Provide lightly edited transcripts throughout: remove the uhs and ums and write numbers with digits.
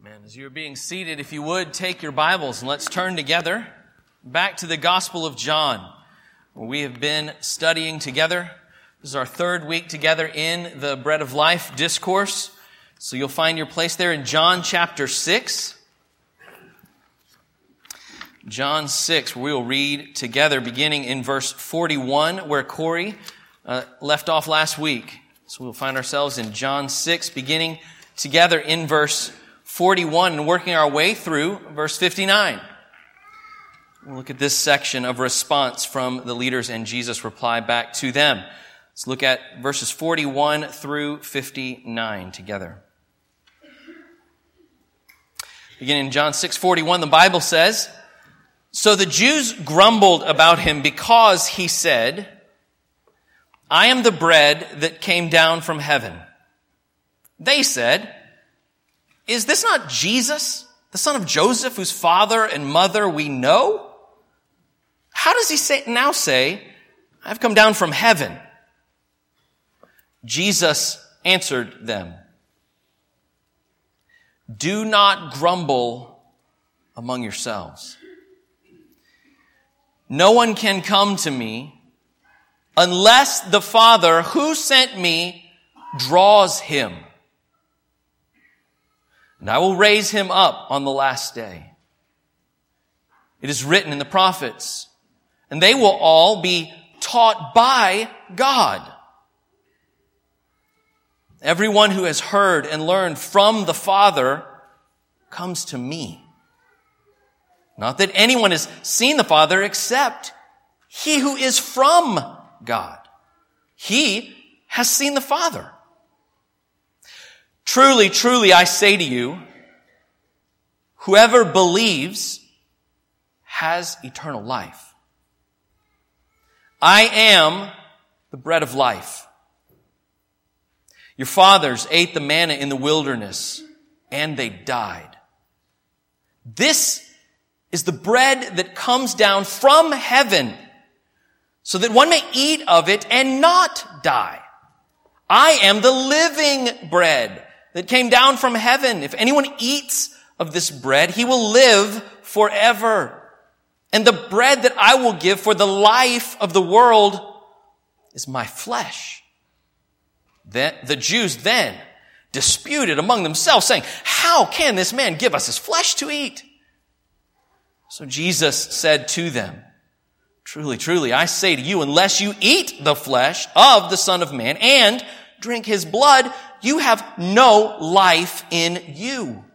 Amen. As you're being seated, if you would, take your Bibles and let's turn together back to the Gospel of John, where we have been studying together. This is our third week together in the Bread of Life discourse. So you'll find your place there in John chapter 6. John 6, where we will read together beginning in verse 41, where Corey left off last week. So we'll find ourselves in John 6, beginning together in verse 41 and working our way through verse 59. We'll look at this section of response from the leaders and Jesus' reply back to them. Let's look at verses 41 through 59 together. Beginning in John 6:41, the Bible says, "So the Jews grumbled about him because he said, 'I am the bread that came down from heaven.' They said, 'Is this not Jesus, the son of Joseph, whose father and mother we know? How does he now say, 'I've come down from heaven'?" Jesus answered them, "Do not grumble among yourselves. No one can come to me unless the Father who sent me draws him. And I will raise him up on the last day. It is written in the prophets, and they will all be taught by God. Everyone who has heard and learned from the Father comes to me. Not that anyone has seen the Father except he who is from God. He has seen the Father. Truly, truly, I say to you, whoever believes has eternal life. I am the bread of life. Your fathers ate the manna in the wilderness, and they died. This is the bread that comes down from heaven, so that one may eat of it and not die. I am the living bread that came down from heaven. If anyone eats of this bread, he will live forever. And the bread that I will give for the life of the world is my flesh." The Jews then disputed among themselves, saying, "How can this man give us his flesh to eat?" So Jesus said to them, "Truly, truly, I say to you, unless you eat the flesh of the Son of Man and drink his blood, you have no life in you.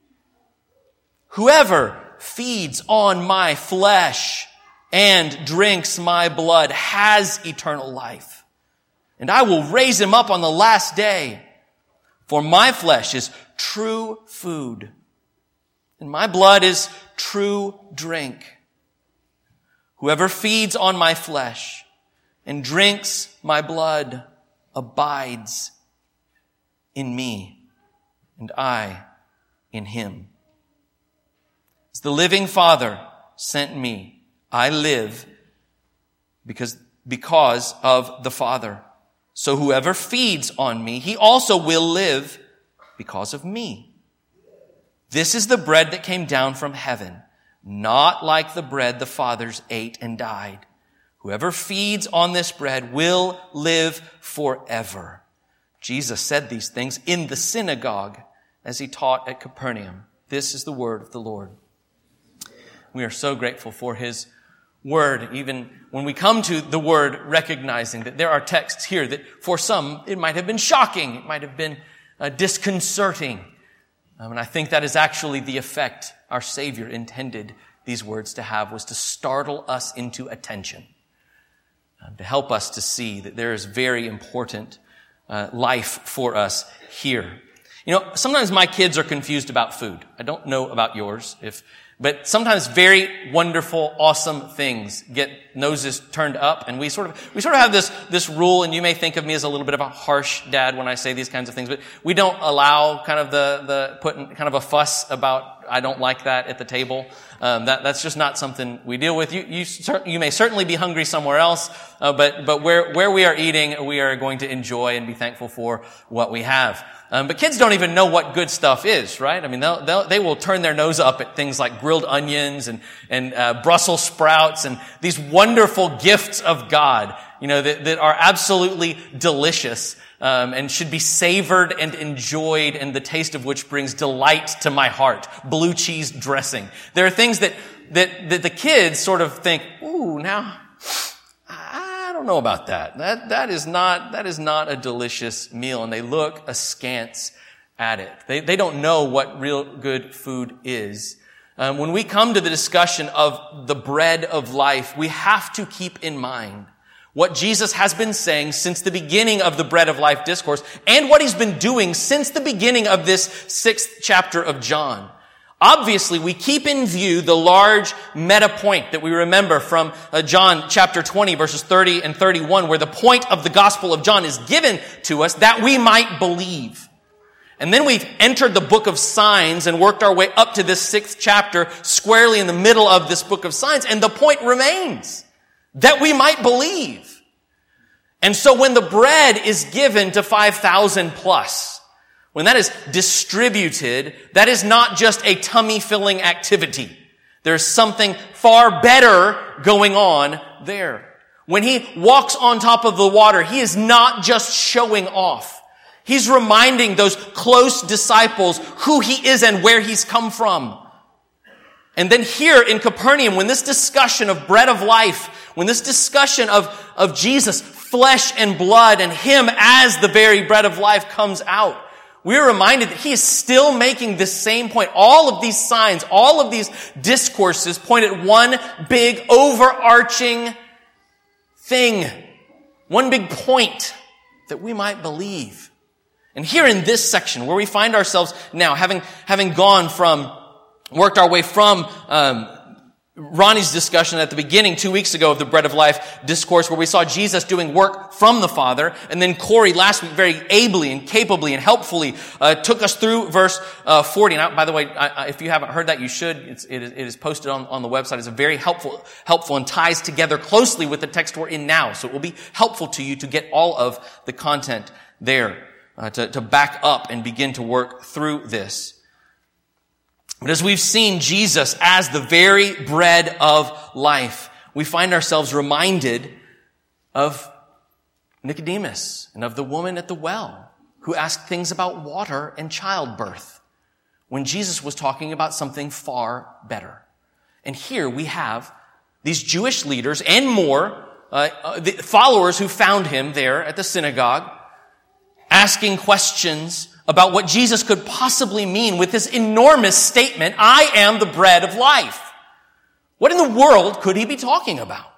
Whoever feeds on my flesh and drinks my blood has eternal life, and I will raise him up on the last day. For my flesh is true food, and my blood is true drink. Whoever feeds on my flesh and drinks my blood abides in me, and I in him. As the living Father sent me, I live because of the Father. So whoever feeds on me, he also will live because of me. This is the bread that came down from heaven, not like the bread the fathers ate and died. Whoever feeds on this bread will live forever." Jesus said these things in the synagogue as he taught at Capernaum. This is the word of the Lord. We are so grateful for his word, even when we come to the word, recognizing that there are texts here that for some it might have been shocking, it might have been disconcerting. And I think that is actually the effect our Savior intended these words to have, was to startle us into attention, to help us to see that there is very important life for us here. You know, sometimes my kids are confused about food. I don't know about yours, but sometimes very wonderful, awesome things get noses turned up, and we sort of have this rule, and you may think of me as a little bit of a harsh dad when I say these kinds of things, but we don't allow kind of the putting kind of a fuss about I don't like that at the table. That's just not something we deal with. You may certainly be hungry somewhere else, but where we are eating, we are going to enjoy and be thankful for what we have. But kids don't even know what good stuff is, right? I mean, they will turn their nose up at things like grilled onions and Brussels sprouts and these wonderful gifts of God, that are absolutely delicious, and should be savored and enjoyed, and the taste of which brings delight to my heart. Blue cheese dressing. There are things that the kids sort of think, ooh, now, I don't know about that. That is not a delicious meal, and they look askance at it. They don't know what real good food is. When we come to the discussion of the bread of life, we have to keep in mind what Jesus has been saying since the beginning of the Bread of Life discourse, and what he's been doing since the beginning of this 6th chapter of John. Obviously, we keep in view the large meta point that we remember from John chapter 20, verses 30 and 31, where the point of the Gospel of John is given to us that we might believe. And then we've entered the book of signs and worked our way up to this 6th chapter, squarely in the middle of this book of signs, and the point remains that we might believe. And so when the bread is given to 5,000 plus, when that is distributed, that is not just a tummy-filling activity. There's something far better going on there. When he walks on top of the water, he is not just showing off. He's reminding those close disciples who he is and where he's come from. And then here in Capernaum, when this discussion of bread of life, when this discussion of Jesus, flesh and blood, and him as the very bread of life comes out, we're reminded that he is still making this same point. All of these signs, all of these discourses point at one big overarching thing, one big point, that we might believe. And here in this section, where we find ourselves now, having gone from, worked our way from Ronnie's discussion at the beginning 2 weeks ago of the Bread of Life discourse, where we saw Jesus doing work from the Father, and then Corey last week very ably and capably and helpfully took us through verse 40. Now, by the way, if you haven't heard that, you should. It is posted on the website. It's a very helpful and ties together closely with the text we're in now. So it will be helpful to you to get all of the content there, to back up and begin to work through this. But as we've seen Jesus as the very bread of life, we find ourselves reminded of Nicodemus and of the woman at the well who asked things about water and childbirth when Jesus was talking about something far better. And here we have these Jewish leaders and more, the followers who found him there at the synagogue, asking questions about what Jesus could possibly mean with this enormous statement, I am the bread of life. What in the world could he be talking about?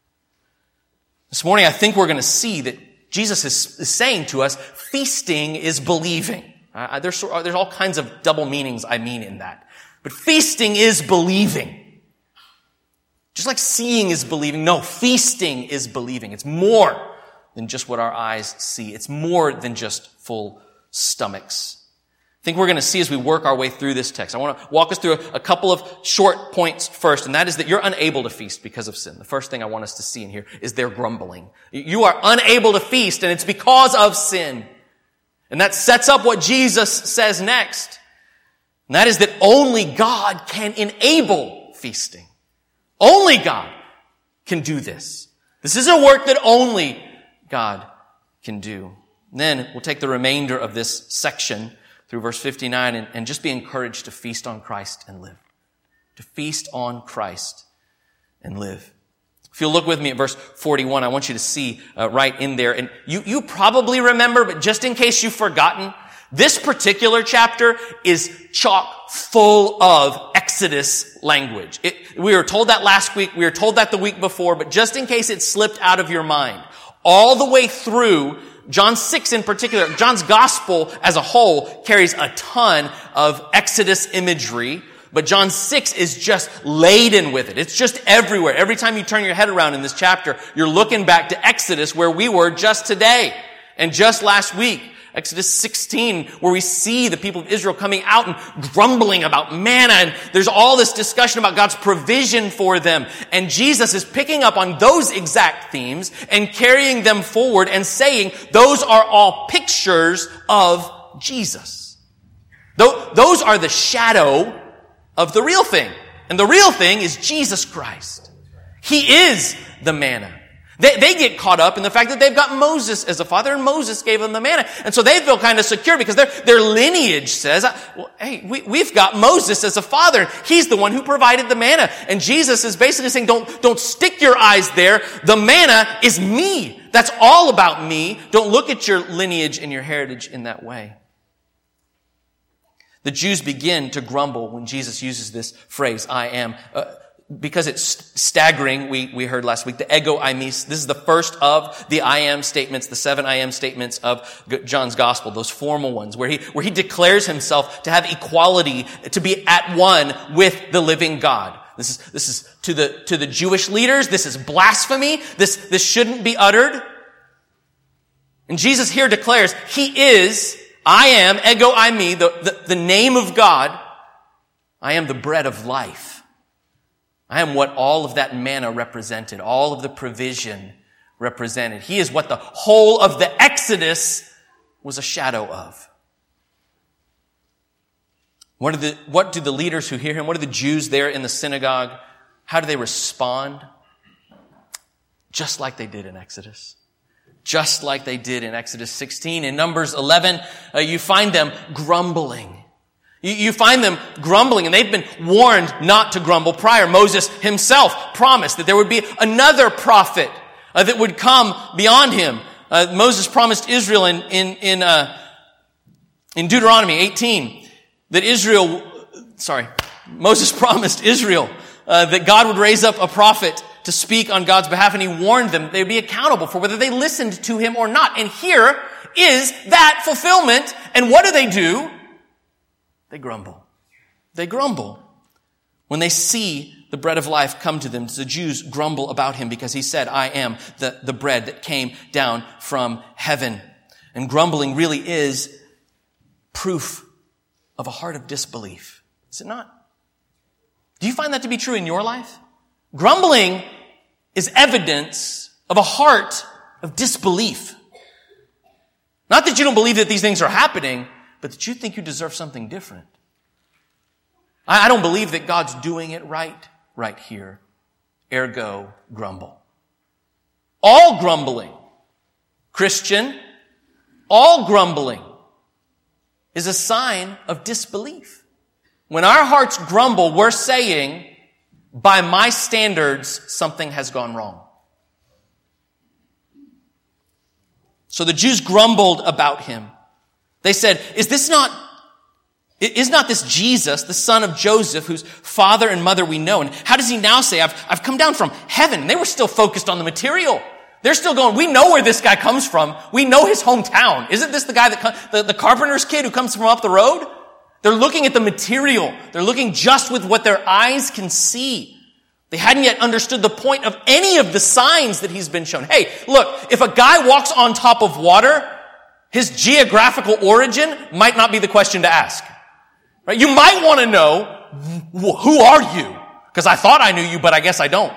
This morning, I think we're going to see that Jesus is saying to us, feasting is believing. There's all kinds of double meanings I mean in that. But feasting is believing. Just like seeing is believing. No, feasting is believing. It's more than just what our eyes see. It's more than just full stomachs. I think we're going to see as we work our way through this text. I want to walk us through a couple of short points first, and that is that you're unable to feast because of sin. The first thing I want us to see in here is their grumbling. You are unable to feast, and it's because of sin. And that sets up what Jesus says next. And that is that only God can enable feasting. Only God can do this. This is a work that only God can do. And then we'll take the remainder of this section through verse 59 and just be encouraged to feast on Christ and live. To feast on Christ and live. If you'll look with me at verse 41, I want you to see right in there. And you probably remember, but just in case you've forgotten, this particular chapter is chock full of Exodus language. We were told that last week, we were told that the week before, but just in case it slipped out of your mind, all the way through John 6 in particular, John's gospel as a whole carries a ton of Exodus imagery, but John 6 is just laden with it. It's just everywhere. Every time you turn your head around in this chapter, you're looking back to Exodus where we were just today and just last week Exodus 16, where we see the people of Israel coming out and grumbling about manna, and there's all this discussion about God's provision for them. And Jesus is picking up on those exact themes and carrying them forward and saying those are all pictures of Jesus. Those are the shadow of the real thing. And the real thing is Jesus Christ. He is the manna. They get caught up in the fact that they've got Moses as a father, and Moses gave them the manna. And so they feel kind of secure because their lineage says, well, hey, we've got Moses as a father. He's the one who provided the manna. And Jesus is basically saying, don't stick your eyes there. The manna is me. That's all about me. Don't look at your lineage and your heritage in that way. The Jews begin to grumble when Jesus uses this phrase, I am. Because it's staggering, we heard last week, the ego eimi. This is the first of the I am statements, the 7 I am statements of John's gospel, those formal ones, where he declares himself to have equality, to be at one with the living God. This is to the Jewish leaders, this is blasphemy, this shouldn't be uttered. And Jesus here declares, he is, I am, ego eimi, the name of God. I am the bread of life. I am what all of that manna represented, all of the provision represented. He is what the whole of the Exodus was a shadow of. What do the leaders who hear him, what do the Jews there in the synagogue, how do they respond? Just like they did in Exodus. Just like they did in Exodus 16. In Numbers 11, you find them grumbling. You find them grumbling, and they've been warned not to grumble prior. Moses himself promised that there would be another prophet that would come beyond him. Moses promised Israel in Deuteronomy 18 that Moses promised Israel that God would raise up a prophet to speak on God's behalf, and he warned them they would be accountable for whether they listened to him or not. And here is that fulfillment. And what do? They grumble. They grumble. When they see the bread of life come to them, the Jews grumble about him because he said, I am the bread that came down from heaven. And grumbling really is proof of a heart of disbelief. Is it not? Do you find that to be true in your life? Grumbling is evidence of a heart of disbelief. Not that you don't believe that these things are happening, but that you think you deserve something different. I don't believe that God's doing it right here. Ergo, grumble. All grumbling, Christian, all grumbling is a sign of disbelief. When our hearts grumble, we're saying, by my standards, something has gone wrong. So the Jews grumbled about him. They said, is not this Jesus, the son of Joseph, whose father and mother we know? And how does he now say, I've come down from heaven? And they were still focused on the material. They're still going, we know where this guy comes from. We know his hometown. Isn't this the guy the carpenter's kid who comes from up the road? They're looking at the material. They're looking just with what their eyes can see. They hadn't yet understood the point of any of the signs that he's been shown. Hey, look, if a guy walks on top of water, his geographical origin might not be the question to ask. Right? You might want to know, who are you? Because I thought I knew you, but I guess I don't.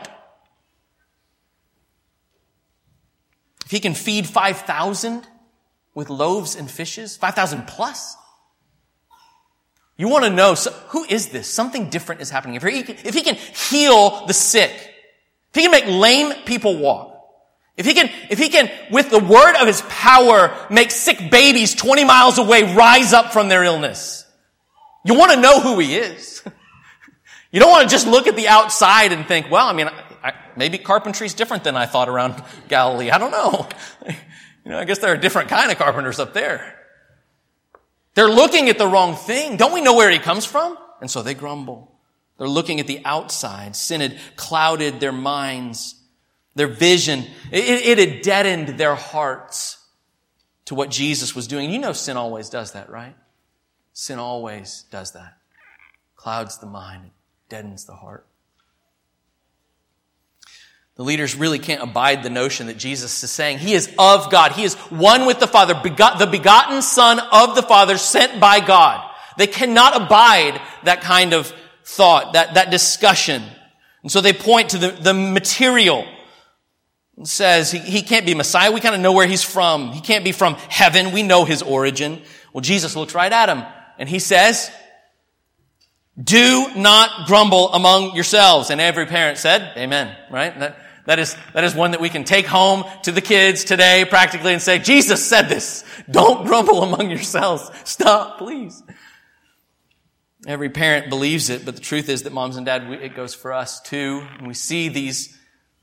If he can feed 5,000 with loaves and fishes, 5,000 plus, you want to know, who is this? Something different is happening. If he can heal the sick, if he can make lame people walk, if he can, with the word of his power, make sick babies 20 miles away rise up from their illness, you want to know who he is. You don't want to just look at the outside and think, well, maybe carpentry's different than I thought around Galilee. I don't know. I guess there are different kind of carpenters up there. They're looking at the wrong thing. Don't we know where he comes from? And so they grumble. They're looking at the outside. Sin had clouded their minds, their vision. It had deadened their hearts to what Jesus was doing. You know sin always does that, right? Sin always does that. Clouds the mind, deadens the heart. The leaders really can't abide the notion that Jesus is saying he is of God. He is one with the Father, the begotten Son of the Father, sent by God. They cannot abide that kind of thought, that discussion. And so they point to the material. It says he can't be Messiah. We kind of know where he's from. He can't be from heaven. We know his origin. Well, Jesus looks right at him and he says, "Do not grumble among yourselves." And every parent said, amen, right? That is one that we can take home to the kids today practically and say, Jesus said this. Don't grumble among yourselves. Stop, please. Every parent believes it, but the truth is that moms and dad, it goes for us too. And we see these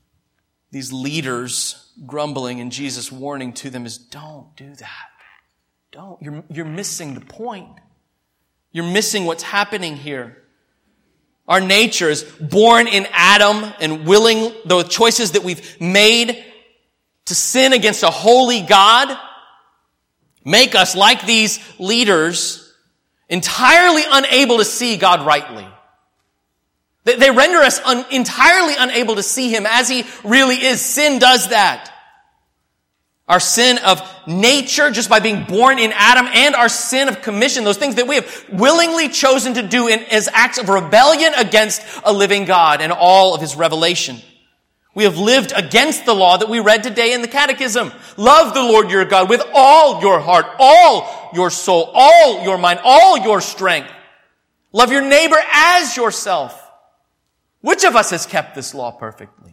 leaders grumbling, and Jesus' warning to them is, don't do that. Don't. You're missing the point. You're missing what's happening here. Our nature is born in Adam, and willing the choices that we've made to sin against a holy God make us, like these leaders, entirely unable to see God rightly. They render us entirely unable to see him as he really is. Sin does that. Our sin of nature, just by being born in Adam, and our sin of commission, those things that we have willingly chosen to do as acts of rebellion against a living God and all of his revelation. We have lived against the law that we read today in the Catechism. Love the Lord your God with all your heart, all your soul, all your mind, all your strength. Love your neighbor as yourself. Which of us has kept this law perfectly?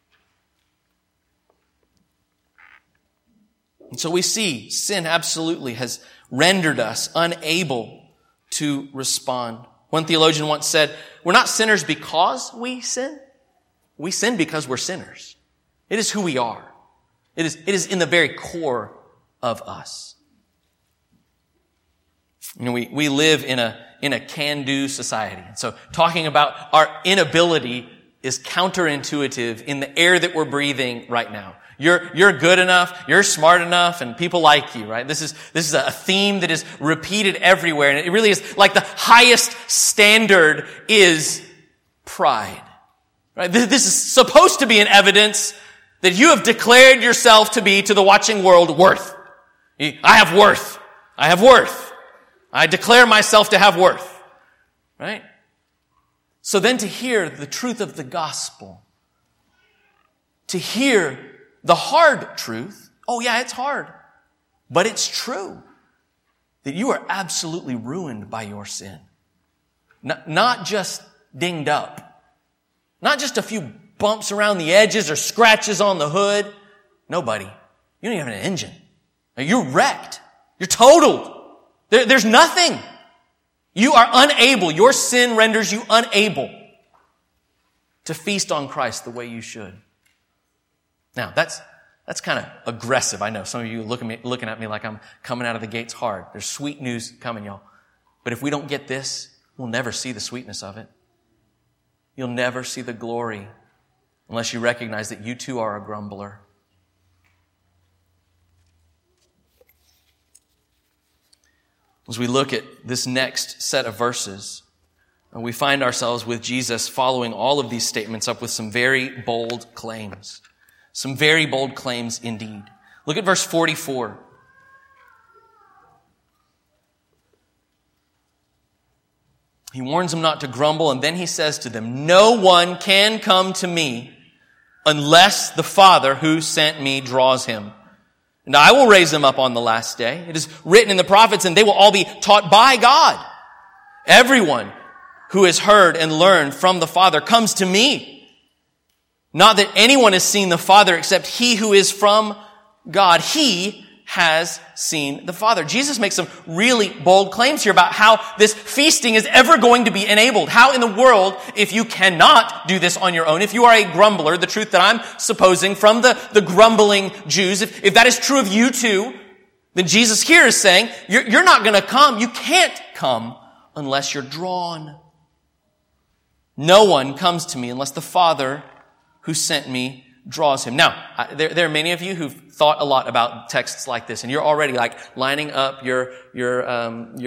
And so we see sin absolutely has rendered us unable to respond. One theologian once said, we're not sinners because we sin. We sin because we're sinners. It is who we are. It is in the very core of us. You know, we live in a can-do society. So talking about our inability is counterintuitive in the air that we're breathing right now. You're good enough, you're smart enough, and people like you, right? This is a theme that is repeated everywhere, and it really is like the highest standard is pride. Right? This is supposed to be an evidence that you have declared yourself to be to the watching world worth. I have worth. I have worth. I declare myself to have worth. Right? So then to hear the truth of the gospel, to hear the hard truth, oh yeah, it's hard, but it's true that you are absolutely ruined by your sin. Not just dinged up. Not just a few bumps around the edges or scratches on the hood. Nobody. You don't even have an engine. You're wrecked. You're totaled. There's nothing. You are unable. Your sin renders you unable to feast on Christ the way you should. Now, that's kind of aggressive. I know some of you looking at me like I'm coming out of the gates hard. There's sweet news coming, y'all. But if we don't get this, we'll never see the sweetness of it. You'll never see the glory unless you recognize that you too are a grumbler. As we look at this next set of verses, we find ourselves with Jesus following all of these statements up with some very bold claims. Some very bold claims indeed. Look at verse 44. He warns them not to grumble, and then he says to them, "No one can come to me unless the Father who sent me draws him. And I will raise them up on the last day. It is written in the prophets, and they will all be taught by God. Everyone who has heard and learned from the Father comes to me. Not that anyone has seen the Father except he who is from God. He has seen the Father." Jesus makes some really bold claims here about how this feasting is ever going to be enabled. How in the world, if you cannot do this on your own, if you are a grumbler, the truth that I'm supposing from the grumbling Jews, if that is true of you too, then Jesus here is saying, you're not going to come. You can't come unless you're drawn. No one comes to me unless the Father who sent me draws him. Now, there are many of you who've thought a lot about texts like this, and you're already like lining up your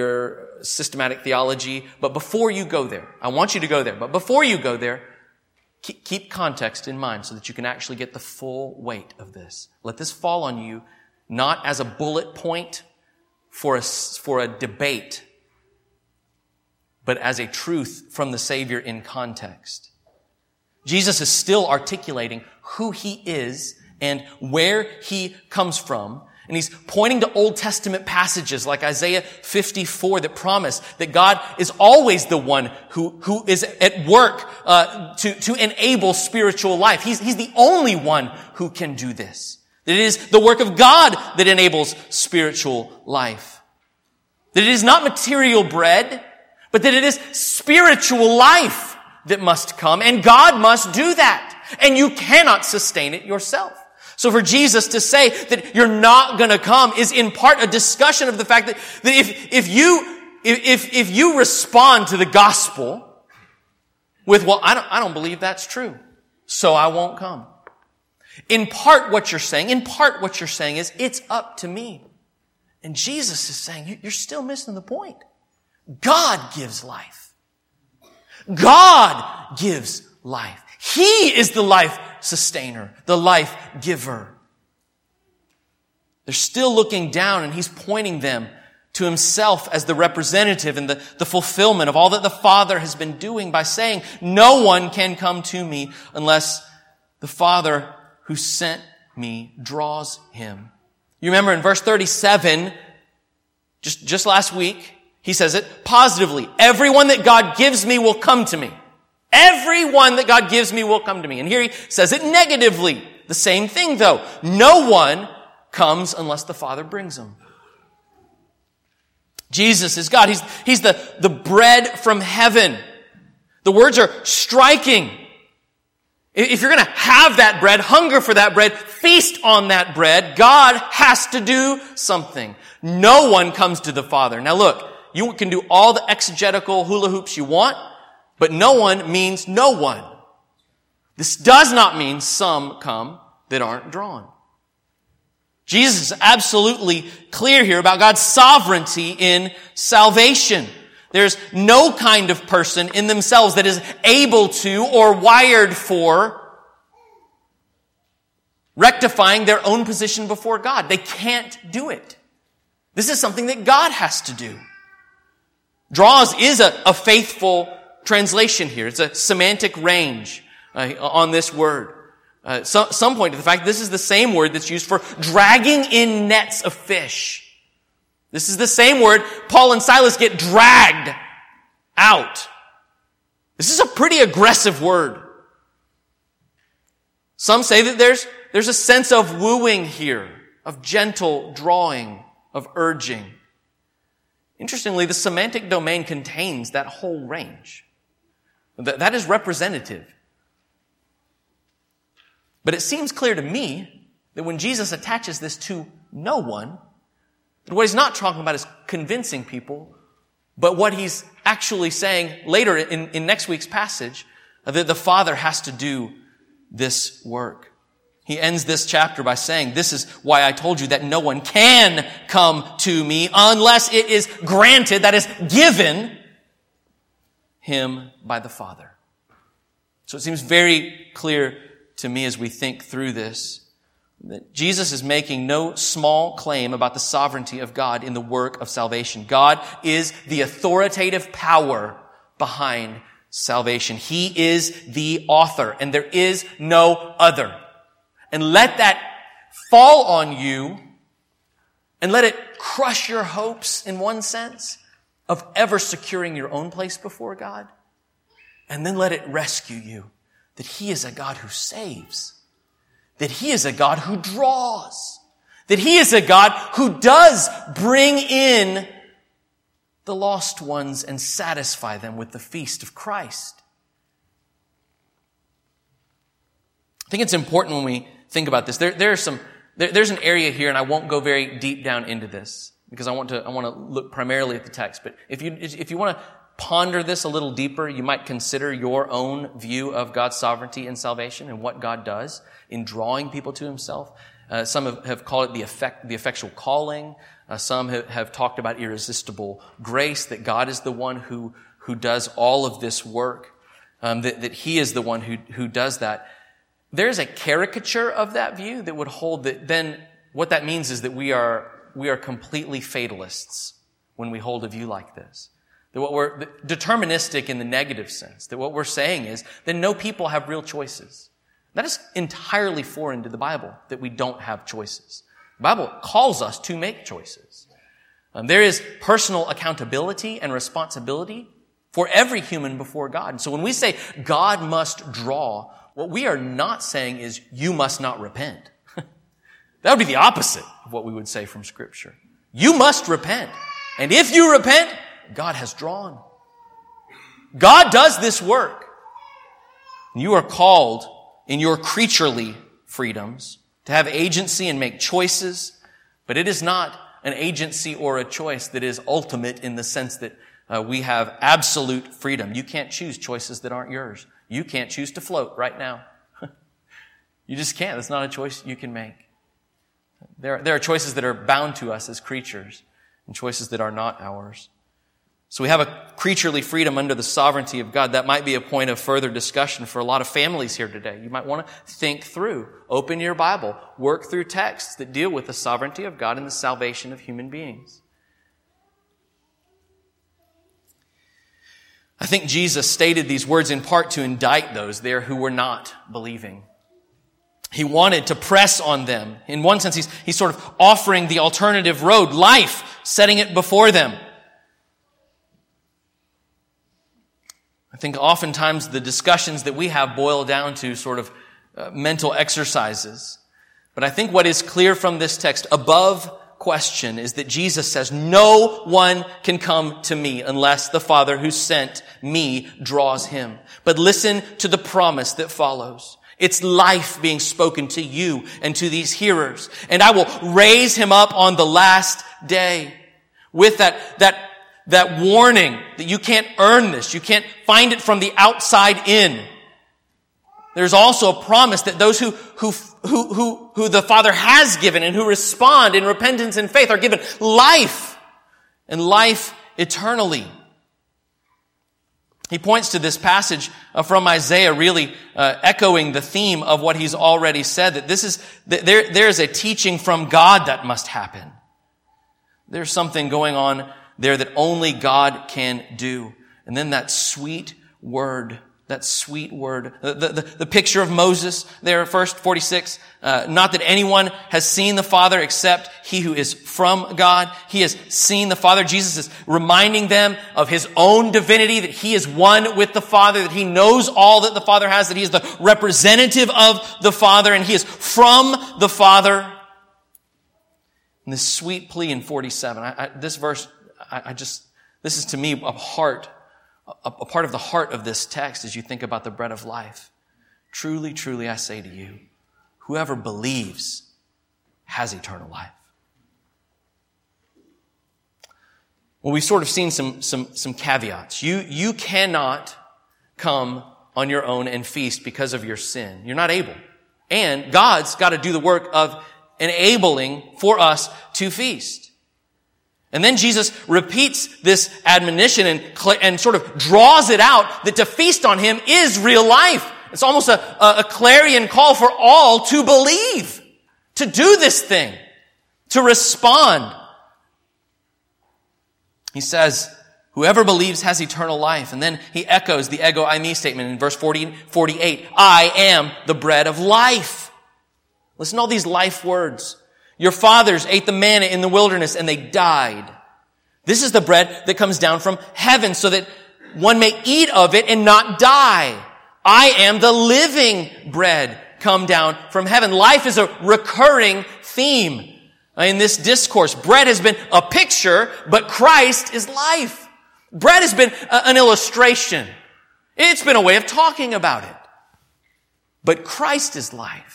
systematic theology. But before you go there, I want you to go there. But before you go there, Keep context in mind so that you can actually get the full weight of this. Let this fall on you not as a bullet point for a debate, but as a truth from the Savior in context. Jesus is still articulating who he is and where he comes from. And he's pointing to Old Testament passages like Isaiah 54 that promise that God is always the one who is at work to enable spiritual life. He's the only one who can do this. That it is the work of God that enables spiritual life. That it is not material bread, but that it is spiritual life that must come, and God must do that. And you cannot sustain it yourself. So for Jesus to say that you're not going to come is in part a discussion of the fact that if you respond to the gospel with, well, I don't believe that's true, so I won't come. In part what you're saying is it's up to me. And Jesus is saying you're still missing the point. God gives life. God gives life. He is the life sustainer, the life giver. They're still looking down, and he's pointing them to himself as the representative and the fulfillment of all that the Father has been doing by saying, no one can come to me unless the Father who sent me draws him. You remember in verse 37, just last week, he says it positively. Everyone that God gives me will come to me. Everyone that God gives me will come to me. And here he says it negatively. The same thing though. No one comes unless the Father brings him. Jesus is God. He's the bread from heaven. The words are striking. If you're going to have that bread, hunger for that bread, feast on that bread, God has to do something. No one comes to the Father. Now look, you can do all the exegetical hula hoops you want, but no one means no one. This does not mean some come that aren't drawn. Jesus is absolutely clear here about God's sovereignty in salvation. There's no kind of person in themselves that is able to or wired for rectifying their own position before God. They can't do it. This is something that God has to do. Draws is a faithful translation here. It's a semantic range on this word. Some point to the fact that this is the same word that's used for dragging in nets of fish. This is the same word Paul and Silas get dragged out. This is a pretty aggressive word. Some say that there's a sense of wooing here, of gentle drawing, of urging. Interestingly, the semantic domain contains that whole range. That is representative. But it seems clear to me that when Jesus attaches this to no one, that what he's not talking about is convincing people, but what he's actually saying later in next week's passage, that the Father has to do this work. He ends this chapter by saying, this is why I told you that no one can come to me unless it is granted, that is given him by the Father. So it seems very clear to me as we think through this that Jesus is making no small claim about the sovereignty of God in the work of salvation. God is the authoritative power behind salvation. He is the author, and there is no other. And let that fall on you, and let it crush your hopes in one sense of ever securing your own place before God. And then let it rescue you that he is a God who saves, that he is a God who draws, that he is a God who does bring in the lost ones and satisfy them with the feast of Christ. I think it's important when we think about this. There's an area here, and I won't go very deep down into this because I want to look primarily at the text. But if you want to ponder this a little deeper, you might consider your own view of God's sovereignty in salvation and what God does in drawing people to himself. Some have called it the effectual calling. Some have talked about irresistible grace, that God is the one who does all of this work. that he is the one who does that. There's a caricature of that view that would hold that then what that means is that we are completely fatalists when we hold a view like this. That we're deterministic in the negative sense. That what we're saying is that no people have real choices. That is entirely foreign to the Bible, that we don't have choices. The Bible calls us to make choices. There is personal accountability and responsibility for every human before God. And so when we say God must draw, what we are not saying is you must not repent. That would be the opposite of what we would say from Scripture. You must repent. And if you repent, God has drawn. God does this work. You are called in your creaturely freedoms to have agency and make choices, but it is not an agency or a choice that is ultimate in the sense that we have absolute freedom. You can't choose choices that aren't yours. You can't choose to float right now. You just can't. That's not a choice you can make. There are choices that are bound to us as creatures and choices that are not ours. So we have a creaturely freedom under the sovereignty of God. That might be a point of further discussion for a lot of families here today. You might want to think through, open your Bible, work through texts that deal with the sovereignty of God and the salvation of human beings. I think Jesus stated these words in part to indict those there who were not believing. He wanted to press on them. In one sense, he's sort of offering the alternative road, life, setting it before them. I think oftentimes the discussions that we have boil down to sort of mental exercises. But I think what is clear from this text above question is that Jesus says, no one can come to me unless the Father who sent me draws him. But listen to the promise that follows. It's life being spoken to you and to these hearers. And I will raise him up on the last day. With that warning that you can't earn this. You can't find it from the outside in. There's also a promise that those who the Father has given and who respond in repentance and faith are given life and life eternally. He points to this passage from Isaiah really echoing the theme of what he's already said, that there's a teaching from God that must happen. There's something going on there that only God can do. And then that sweet word, the picture of Moses there, verse 46, not that anyone has seen the Father except he who is from God. He has seen the Father. Jesus is reminding them of his own divinity, that he is one with the Father, that he knows all that the Father has, that he is the representative of the Father, and he is from the Father. And this sweet plea in 47, this verse, this is to me a part of the heart of this text as you think about the bread of life. Truly, truly, I say to you, whoever believes has eternal life. Well, we've sort of seen some caveats. You cannot come on your own and feast because of your sin. You're not able. And God's got to do the work of enabling for us to feast. And then Jesus repeats this admonition and sort of draws it out that to feast on him is real life. It's almost a clarion call for all to believe, to do this thing, to respond. He says, whoever believes has eternal life. And then he echoes the ego eimi statement in verse 48. I am the bread of life. Listen to all these life words. Your fathers ate the manna in the wilderness and they died. This is the bread that comes down from heaven so that one may eat of it and not die. I am the living bread come down from heaven. Life is a recurring theme in this discourse. Bread has been a picture, but Christ is life. Bread has been an illustration. It's been a way of talking about it. But Christ is life.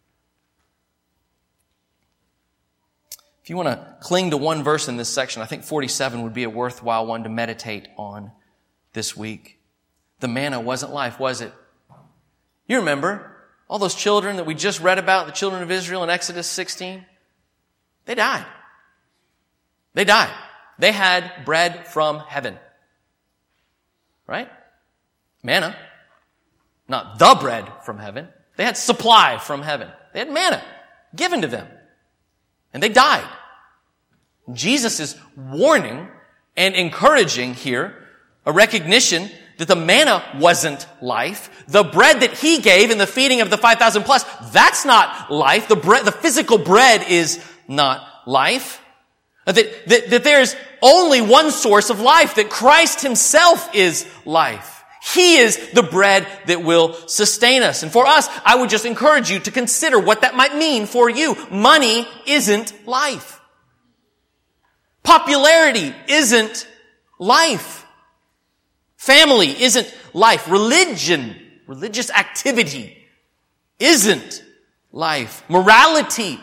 If you want to cling to one verse in this section, I think 47 would be a worthwhile one to meditate on this week. The manna wasn't life, was it? You remember all those children that we just read about, the children of Israel in Exodus 16? They died. They died. They had bread from heaven. Right? Manna. Not the bread from heaven. They had supply from heaven. They had manna given to them. And they died. Jesus is warning and encouraging here a recognition that the manna wasn't life. The bread that he gave in the feeding of the 5,000 plus, that's not life. The physical bread is not life. That there's only one source of life, that Christ himself is life. He is the bread that will sustain us. And for us, I would just encourage you to consider what that might mean for you. Money isn't life. Popularity isn't life. Family isn't life. Religion, religious activity isn't life. Morality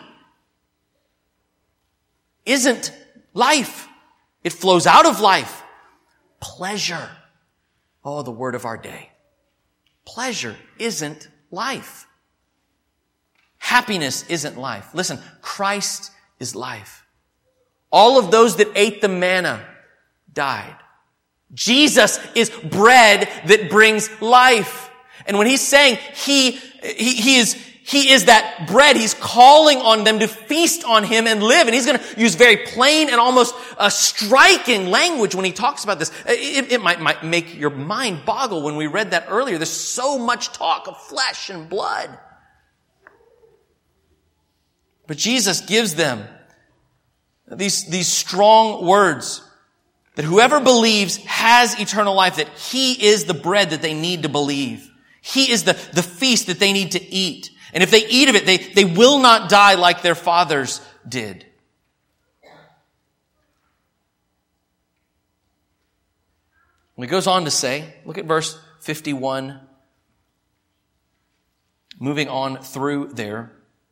isn't life. It flows out of life. Pleasure. Oh, the word of our day. Pleasure isn't life. Happiness isn't life. Listen, Christ is life. All of those that ate the manna died. Jesus is bread that brings life. And when he's saying he is that bread, he's calling on them to feast on him and live. And he's going to use very plain and almost striking language when he talks about this. It might make your mind boggle when we read that earlier. There's so much talk of flesh and blood. But Jesus gives them these strong words that whoever believes has eternal life, that he is the bread that they need to believe. He is the feast that they need to eat. And if they eat of it, they will not die like their fathers did. And it goes on to say, look at verse 51, moving on through there.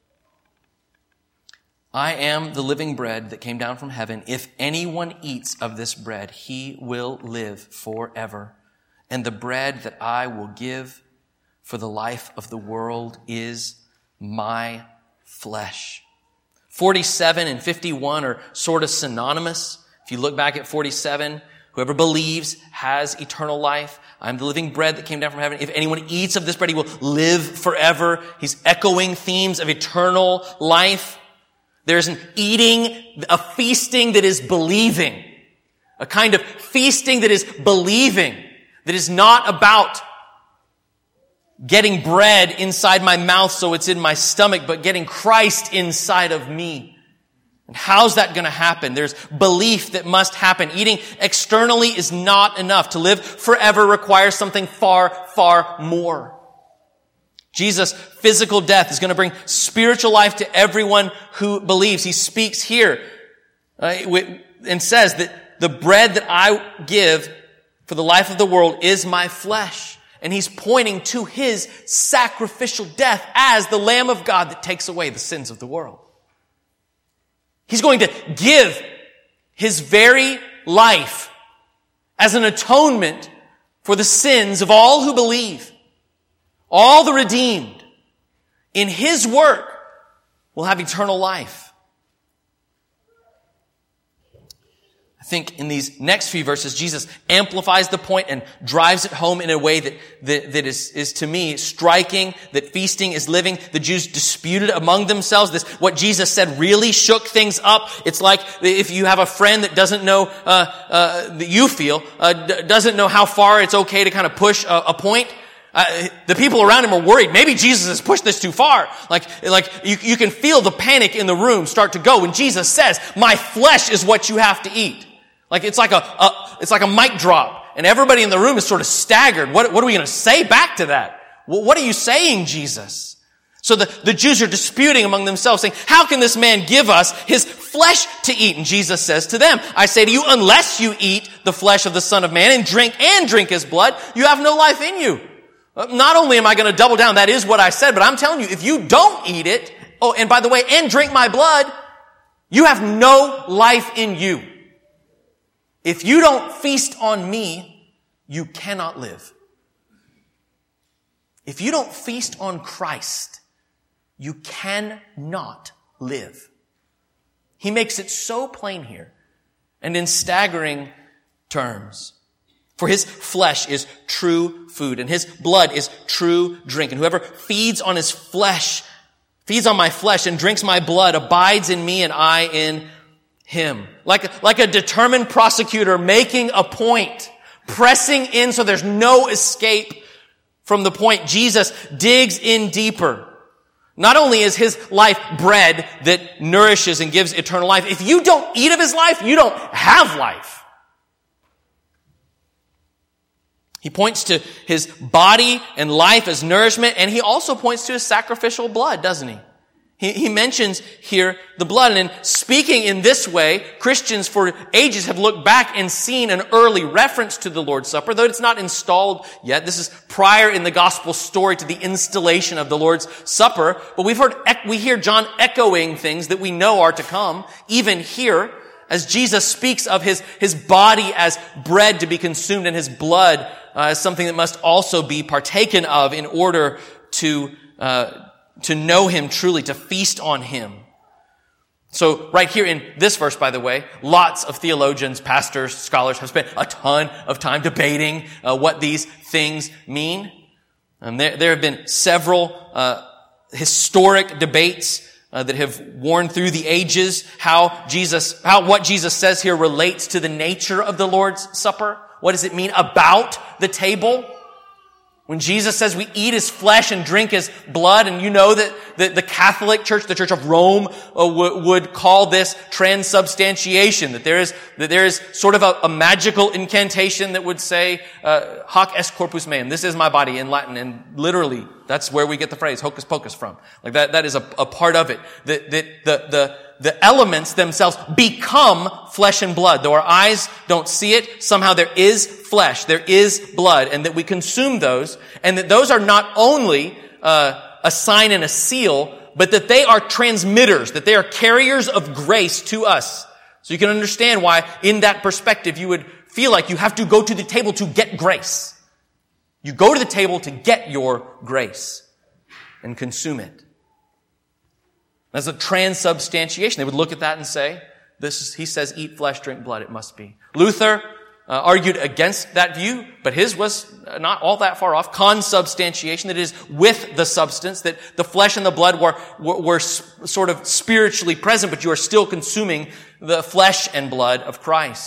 I am the living bread that came down from heaven. If anyone eats of this bread, he will live forever. And the bread that I will give for the life of the world is my flesh. 47 and 51 are sort of synonymous. If you look back at 47, whoever believes has eternal life. I'm the living bread that came down from heaven. If anyone eats of this bread, he will live forever. He's echoing themes of eternal life. There's an eating, a feasting that is believing. A kind of feasting that is believing. That is not about getting bread inside my mouth so it's in my stomach, but getting Christ inside of me. And how's that going to happen? There's belief that must happen. Eating externally is not enough. To live forever requires something far, far more. Jesus' physical death is going to bring spiritual life to everyone who believes. He speaks here and says that the bread that I give for the life of the world is my flesh. And he's pointing to his sacrificial death as the Lamb of God that takes away the sins of the world. He's going to give his very life as an atonement for the sins of all who believe. All the redeemed in his work will have eternal life. I think in these next few verses, Jesus amplifies the point and drives it home in a way that is to me striking, that feasting is living. The Jews disputed among themselves. What Jesus said really shook things up. It's like if you have a friend that doesn't know, that you feel, doesn't know how far it's okay to kind of push a point. The people around him are worried. Maybe Jesus has pushed this too far. Like you can feel the panic in the room start to go when Jesus says, "My flesh is what you have to eat." Like it's like a mic drop, and everybody in the room is sort of staggered. What are we going to say back to that? What are you saying, Jesus? So the Jews are disputing among themselves, saying, "How can this man give us his flesh to eat?" And Jesus says to them, "I say to you, unless you eat the flesh of the Son of Man and drink his blood, you have no life in you." Not only am I going to double down, that is what I said, but I'm telling you, if you don't eat it, oh, and by the way, and drink my blood, you have no life in you. If you don't feast on me, you cannot live. If you don't feast on Christ, you cannot live. He makes it so plain here and in staggering terms. For his flesh is true food, and his blood is true drink. And whoever feeds on my flesh and drinks my blood abides in me and I in him. Like a determined prosecutor making a point, pressing in so there's no escape from the point. Jesus digs in deeper. Not only is his life bread that nourishes and gives eternal life, if you don't eat of his life, you don't have life. He points to his body and life as nourishment, and he also points to his sacrificial blood, doesn't he? He mentions here the blood, and in speaking in this way, Christians for ages have looked back and seen an early reference to the Lord's Supper, though it's not installed yet. This is prior in the gospel story to the installation of the Lord's Supper, but we hear John echoing things that we know are to come, even here, as Jesus speaks of his body as bread to be consumed and his blood as something that must also be partaken of in order to know him truly, to feast on him. So right here in this verse, by the way, lots of theologians, pastors, scholars have spent a ton of time debating what these things mean. And there have been several historic debates that have worn through the ages, how what Jesus says here relates to the nature of the Lord's Supper. What does it mean about the table? When Jesus says we eat his flesh and drink his blood, and you know that the Catholic Church, the Church of Rome, would call this transubstantiation, that there is sort of a magical incantation that would say, hoc est corpus meum, this is my body in Latin, and literally, that's where we get the phrase hocus pocus from. Like that is a part of it. The elements themselves become flesh and blood. Though our eyes don't see it, somehow there is flesh, there is blood, and that we consume those, and that those are not only a sign and a seal, but that they are transmitters, that they are carriers of grace to us. So you can understand why, in that perspective, you would feel like you have to go to the table to get grace. You go to the table to get your grace and consume it. That's a transubstantiation. They would look at that and say, he says, eat flesh, drink blood, it must be. Luther argued against that view, but his was not all that far off. Consubstantiation, that is with the substance, that the flesh and the blood were sort of spiritually present, but you are still consuming the flesh and blood of Christ.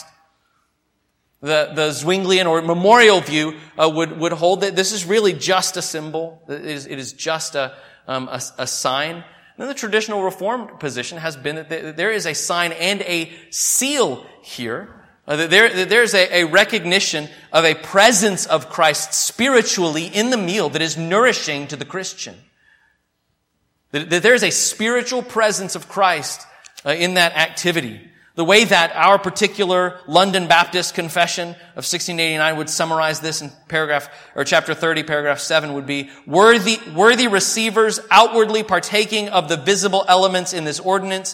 The Zwinglian or memorial view would hold that this is really just a symbol. It is just a sign. Then the traditional Reformed position has been that there is a sign and a seal here. That there's a recognition of a presence of Christ spiritually in the meal that is nourishing to the Christian. That there's a spiritual presence of Christ in that activity. The way that our particular London Baptist Confession of 1689 would summarize this in chapter 30, paragraph 7 would be, worthy receivers outwardly partaking of the visible elements in this ordinance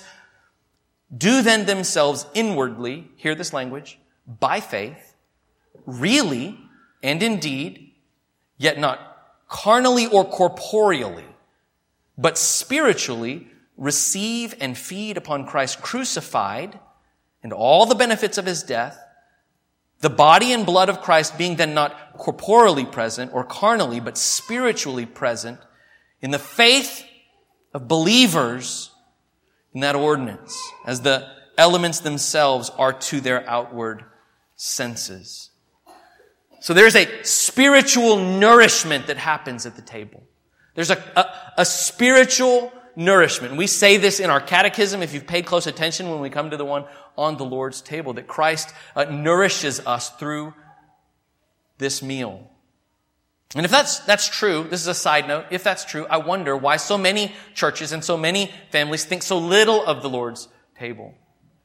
do then themselves inwardly, hear this language, by faith, really and indeed, yet not carnally or corporeally, but spiritually receive and feed upon Christ crucified and all the benefits of his death, the body and blood of Christ being then not corporally present or carnally, but spiritually present in the faith of believers in that ordinance, as the elements themselves are to their outward senses. So there's a spiritual nourishment that happens at the table. There's a spiritual nourishment. We say this in our catechism, if you've paid close attention when we come to the one on the Lord's table, that Christ nourishes us through this meal. And if that's true, this is a side note, if that's true, I wonder why so many churches and so many families think so little of the Lord's table.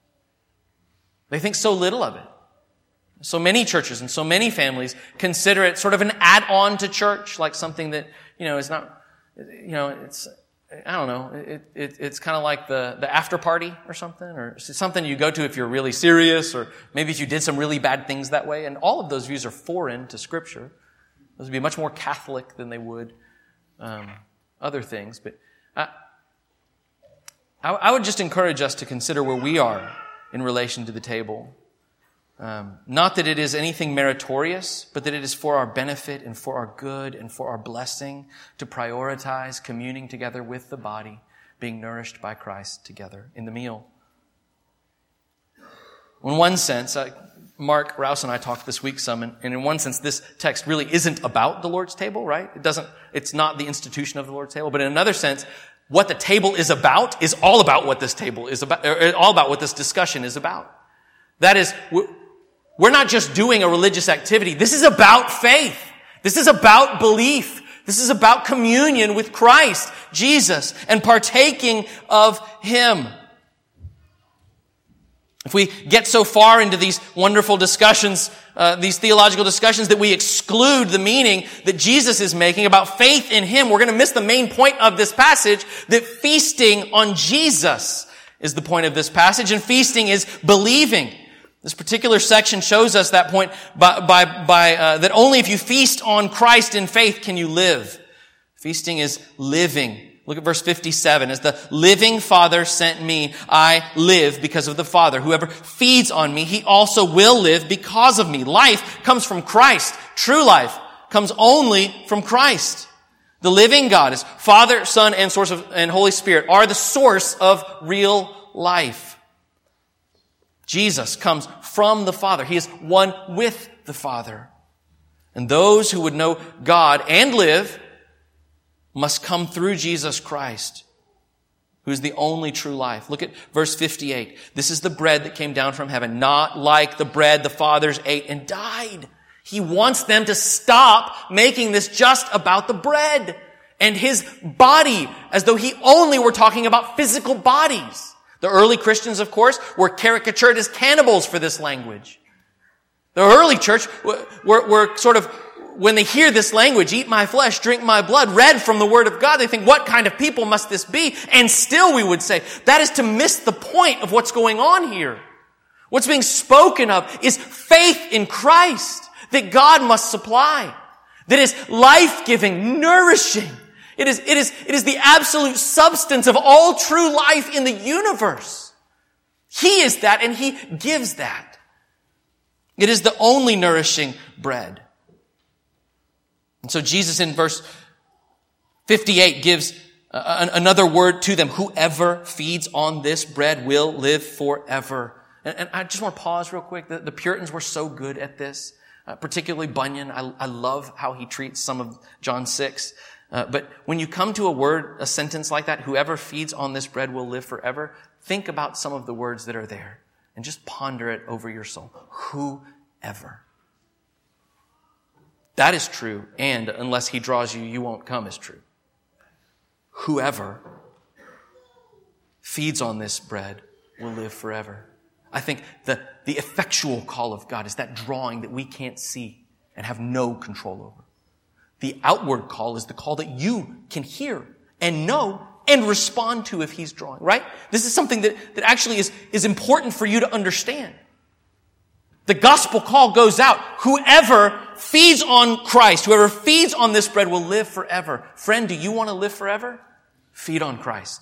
They think so little of it. So many churches and so many families consider it sort of an add-on to church, like something that, is not, it's, I don't know, it's kind of like the after party or something, or something you go to if you're really serious, or maybe if you did some really bad things that way. And all of those views are foreign to Scripture. Those would be much more Catholic than they would other things. But I would just encourage us to consider where we are in relation to the table. Not that it is anything meritorious, but that it is for our benefit and for our good and for our blessing to prioritize communing together with the body, being nourished by Christ together in the meal. In one sense, Mark Rouse and I talked this week some, and in one sense, this text really isn't about the Lord's table, right? It's not the institution of the Lord's table, but in another sense, what the table is all about what this table is about, or all about what this discussion is about. That is, we're not just doing a religious activity. This is about faith. This is about belief. This is about communion with Christ, Jesus, and partaking of Him. If we get so far into these wonderful discussions, these theological discussions, that we exclude the meaning that Jesus is making about faith in Him, we're going to miss the main point of this passage, that feasting on Jesus is the point of this passage, and feasting is believing. This particular section shows us that point by that only if you feast on Christ in faith can you live. Feasting is living. Look at verse 57. As the living Father sent me, I live because of the Father. Whoever feeds on me, he also will live because of me. Life comes from Christ. True life comes only from Christ. The living God is Father, Son, and Holy Spirit are the source of real life. Jesus comes from the Father. He is one with the Father. And those who would know God and live must come through Jesus Christ, who is the only true life. Look at verse 58. This is the bread that came down from heaven, not like the bread the fathers ate and died. He wants them to stop making this just about the bread and His body, as though He only were talking about physical bodies. The early Christians, of course, were caricatured as cannibals for this language. The early church were sort of, when they hear this language, eat my flesh, drink my blood, read from the Word of God, they think, what kind of people must this be? And still we would say, that is to miss the point of what's going on here. What's being spoken of is faith in Christ that God must supply, that is life-giving, nourishing. It is the absolute substance of all true life in the universe. He is that, and He gives that. It is the only nourishing bread. And so Jesus in verse 58 gives another word to them. Whoever feeds on this bread will live forever. And I just want to pause real quick. The Puritans were so good at this, particularly Bunyan. I love how he treats some of John 6. But when you come to a sentence like that, whoever feeds on this bread will live forever, think about some of the words that are there and just ponder it over your soul. Whoever. That is true, and unless He draws you, you won't come is true. Whoever feeds on this bread will live forever. I think the effectual call of God is that drawing that we can't see and have no control over. The outward call is the call that you can hear and know and respond to if He's drawing, right? This is something that actually is important for you to understand. The gospel call goes out. Whoever feeds on Christ, whoever feeds on this bread will live forever. Friend, do you want to live forever? Feed on Christ.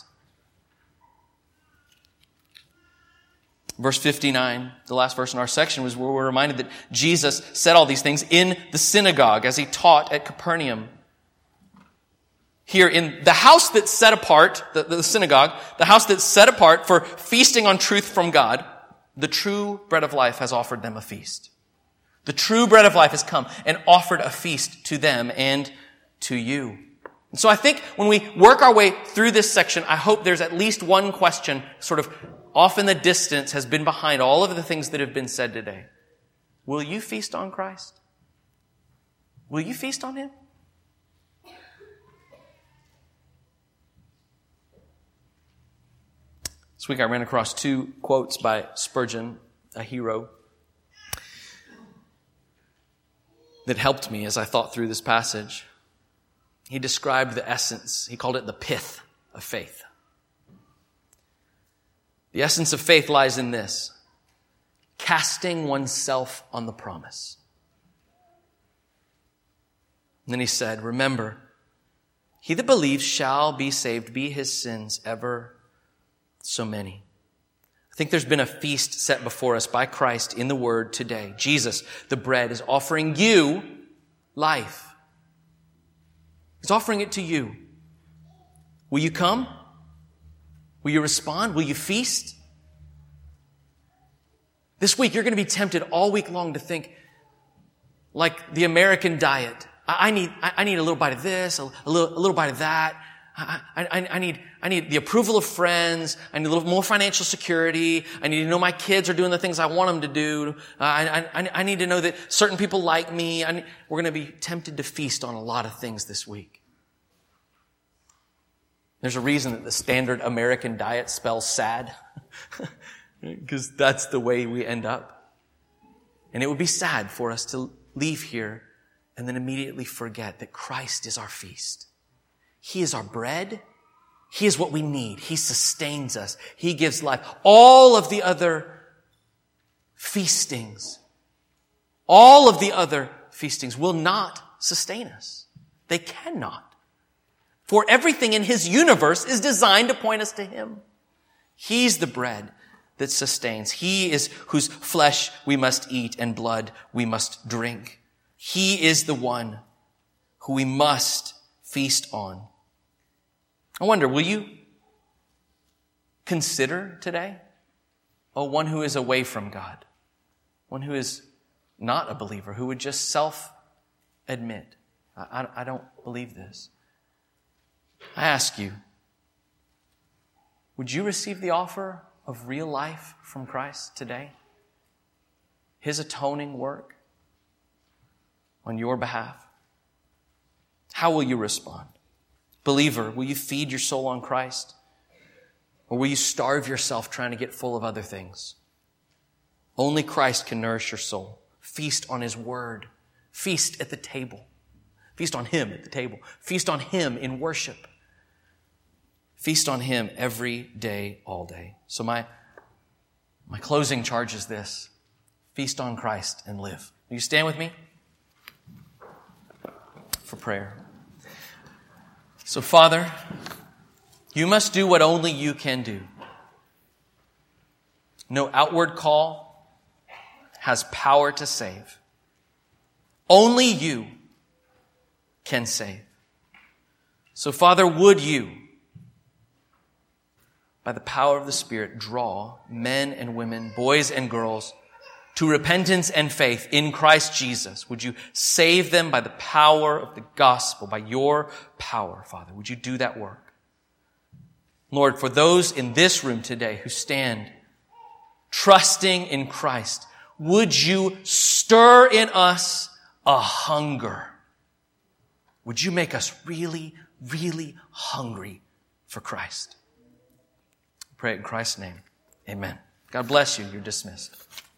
Verse 59, the last verse in our section, was where we're reminded that Jesus said all these things in the synagogue as He taught at Capernaum. Here in the house that's set apart, the synagogue, the house that's set apart for feasting on truth from God, the true bread of life has offered them a feast. The true bread of life has come and offered a feast to them and to you. And so I think when we work our way through this section, I hope there's at least one question sort of off in the distance has been behind all of the things that have been said today. Will you feast on Christ? Will you feast on Him? This week I ran across 2 quotes by Spurgeon, a hero, that helped me as I thought through this passage. He described the essence. He called it the pith of faith. The essence of faith lies in this: casting oneself on the promise. And then he said, remember, he that believes shall be saved, be his sins ever so many. I think there's been a feast set before us by Christ in the Word today. Jesus, the bread, is offering you life. He's offering it to you. Will you come? Will you respond? Will you feast? This week, you're going to be tempted all week long to think like the American diet. I need a little bite of this, a little bite of that. I need the approval of friends. I need a little more financial security. I need to know my kids are doing the things I want them to do. I need to know that certain people like me. We're going to be tempted to feast on a lot of things this week. There's a reason that the standard American diet spells sad. Because that's the way we end up. And it would be sad for us to leave here and then immediately forget that Christ is our feast. He is our bread. He is what we need. He sustains us. He gives life. All of the other feastings will not sustain us. They cannot. For everything in His universe is designed to point us to Him. He's the bread that sustains. He is whose flesh we must eat and blood we must drink. He is the one who we must feast on. I wonder, will you consider today one who is away from God, one who is not a believer, who would just self-admit, I don't believe this. I ask you, would you receive the offer of real life from Christ today? His atoning work on your behalf? How will you respond? Believer, will you feed your soul on Christ? Or will you starve yourself trying to get full of other things? Only Christ can nourish your soul. Feast on His Word. Feast at the table. Feast on Him at the table. Feast on Him in worship. Feast on Him every day, all day. So my closing charge is this. Feast on Christ and live. Will you stand with me for prayer? So, Father, you must do what only you can do. No outward call has power to save. Only you can save. So, Father, would you, by the power of the Spirit, draw men and women, boys and girls, to repentance and faith in Christ Jesus? Would you save them by the power of the gospel, by your power, Father? Would you do that work? Lord, for those in this room today who stand trusting in Christ, would you stir in us a hunger? Would you make us really, really hungry for Christ? I pray in Christ's name. Amen. God bless you. You're dismissed.